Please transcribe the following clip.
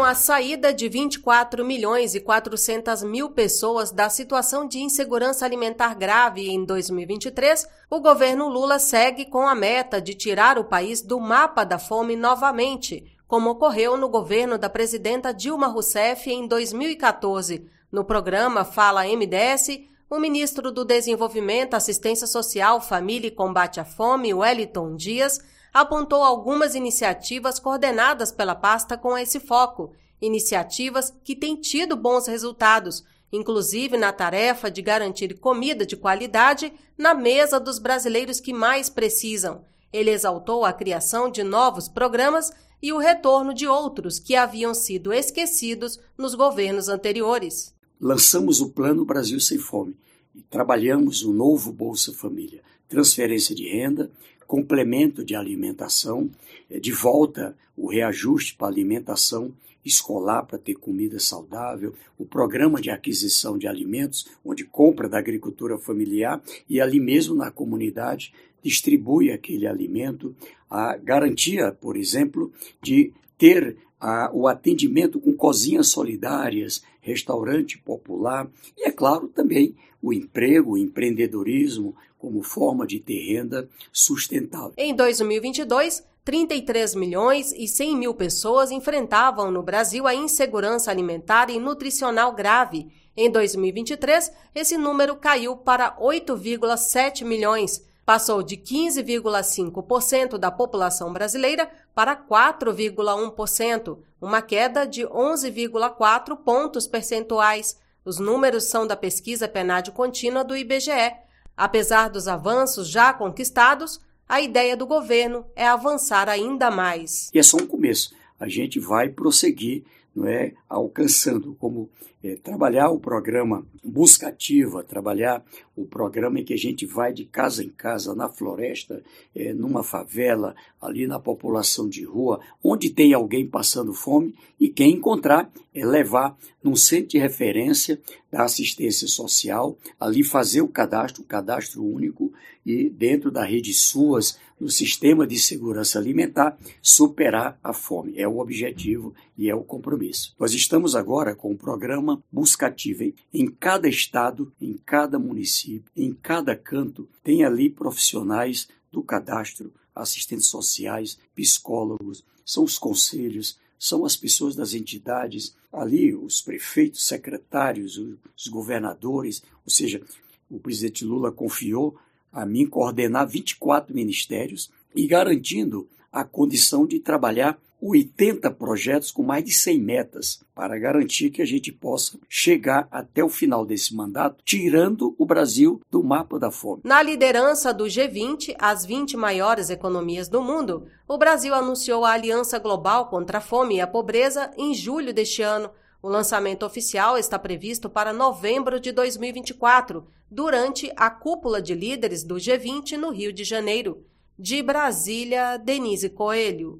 a saída de 24 milhões e 400 mil pessoas da situação de insegurança alimentar grave em 2023, o governo Lula segue com a meta de tirar o país do mapa da fome novamente, como ocorreu no governo da presidenta Dilma Rousseff em 2014. No programa Fala MDS, o ministro do Desenvolvimento, Assistência Social, Família e Combate à Fome, Wellington Dias, apontou algumas iniciativas coordenadas pela pasta com esse foco, iniciativas que têm tido bons resultados, inclusive na tarefa de garantir comida de qualidade na mesa dos brasileiros que mais precisam. Ele exaltou a criação de novos programas e o retorno de outros que haviam sido esquecidos nos governos anteriores. Lançamos o Plano Brasil Sem Fome e trabalhamos o novo Bolsa Família, transferência de renda, complemento de alimentação, de volta o reajuste para alimentação escolar para ter comida saudável, o programa de aquisição de alimentos, onde compra da agricultura familiar e ali mesmo na comunidade distribui aquele alimento, a garantia, por exemplo, de ter o atendimento com cozinhas solidárias, restaurante popular e, é claro, também o emprego, o empreendedorismo como forma de ter renda sustentável. Em 2022, 33 milhões e 100 mil pessoas enfrentavam no Brasil a insegurança alimentar e nutricional grave. Em 2023, esse número caiu para 8,7 milhões. Passou de 15,5% da população brasileira para 4,1%, uma queda de 11,4 pontos percentuais. Os números são da pesquisa PNAD contínua do IBGE. Apesar dos avanços já conquistados, a ideia do governo é avançar ainda mais. E é só um começo. A gente vai prosseguir, alcançando como trabalhar o programa Busca Ativa, trabalhar o programa em que a gente vai de casa em casa, na floresta, numa favela, ali na população de rua, onde tem alguém passando fome e quem encontrar levar num centro de referência da assistência social, ali fazer o cadastro único e dentro da rede SUAS, no sistema de segurança alimentar, superar a fome. É o objetivo e é o compromisso. Nós estamos agora com o programa Busca Ativa. Em cada estado, em cada município, em cada canto, tem ali profissionais do cadastro, assistentes sociais, psicólogos, são os conselhos, são as pessoas das entidades, ali os prefeitos, secretários, os governadores, ou seja, o presidente Lula confiou a mim coordenar 24 ministérios e garantindo a condição de trabalhar 80 projetos com mais de 100 metas para garantir que a gente possa chegar até o final desse mandato, tirando o Brasil do mapa da fome. Na liderança do G20, as 20 maiores economias do mundo, o Brasil anunciou a Aliança Global contra a Fome e a Pobreza em julho deste ano. O lançamento oficial está previsto para novembro de 2024, durante a cúpula de líderes do G20 no Rio de Janeiro. De Brasília, Denise Coelho.